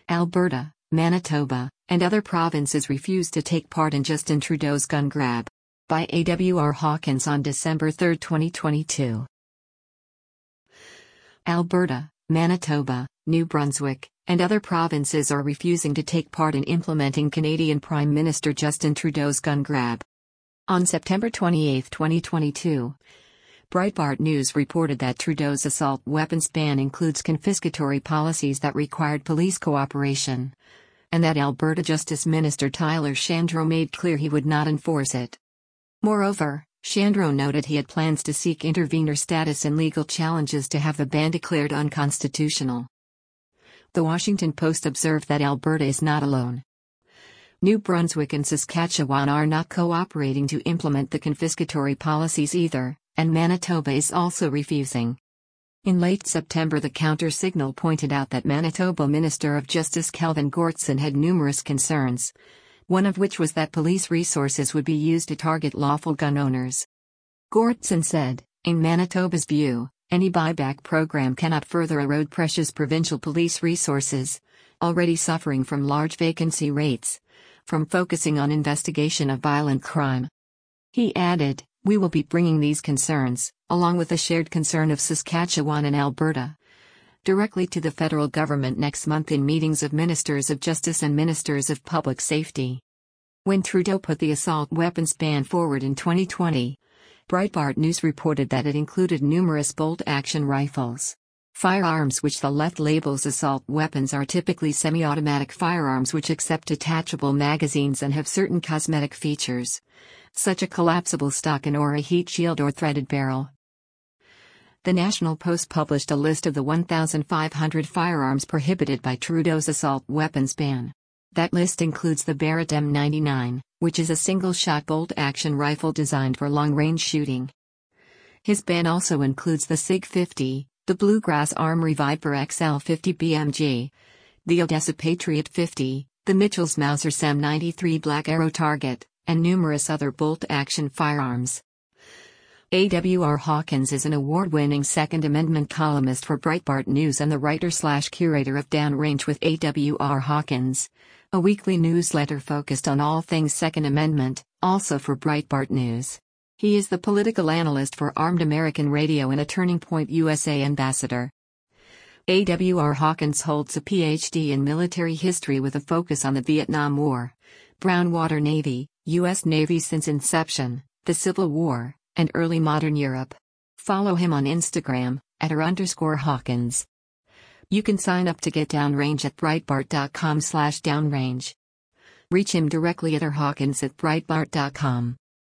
Alberta, Manitoba, and other provinces refused to take part in Justin Trudeau's gun grab. By A.W.R. Hawkins on December 3, 2022. Alberta, Manitoba, New Brunswick, and other provinces are refusing to take part in implementing Canadian Prime Minister Justin Trudeau's gun grab. On September 28, 2022, Breitbart News reported that Trudeau's assault weapons ban includes confiscatory policies that required police cooperation, and that Alberta Justice Minister Tyler Shandro made clear he would not enforce it. Moreover, Shandro noted he had plans to seek intervenor status and legal challenges to have the ban declared unconstitutional. The Washington Post observed that Alberta is not alone. New Brunswick and Saskatchewan are not cooperating to implement the confiscatory policies either, and Manitoba is also refusing. In late September, the Counter-Signal pointed out that Manitoba Minister of Justice Kelvin Goertzen had numerous concerns, one of which was that police resources would be used to target lawful gun owners. Goertzen said, in Manitoba's view, any buyback program cannot further erode precious provincial police resources, already suffering from large vacancy rates, from focusing on investigation of violent crime. He added, "We will be bringing these concerns, along with the shared concern of Saskatchewan and Alberta, directly to the federal government next month in meetings of Ministers of Justice and Ministers of Public Safety." When Trudeau put the assault weapons ban forward in 2020, Breitbart News reported that it included numerous bolt-action rifles. Firearms which the left labels assault weapons are typically semi-automatic firearms which accept detachable magazines and have certain cosmetic features, such as a collapsible stock or a heat shield or threaded barrel. The National Post published a list of the 1,500 firearms prohibited by Trudeau's assault weapons ban. That list includes the Barrett M99, which is a single-shot bolt-action rifle designed for long-range shooting. His ban also includes the SIG-50, the Bluegrass Armory Viper XL-50 BMG, the Odessa Patriot 50, the Mitchell's Mauser SAM-93 Black Arrow target, and numerous other bolt-action firearms. A.W.R. Hawkins is an award-winning Second Amendment columnist for Breitbart News and the writer/curator of Downrange with A.W.R. Hawkins, a weekly newsletter focused on all things Second Amendment, also for Breitbart News. He is the political analyst for Armed American Radio and a Turning Point USA ambassador. A.W.R. Hawkins holds a Ph.D. in military history with a focus on the Vietnam War, Brown Water Navy, U.S. Navy since inception, the Civil War, and early modern Europe. Follow him on Instagram, @r_Hawkins. You can sign up to get Downrange at Breitbart.com/downrange. Reach him directly at rhawkins@breitbart.com.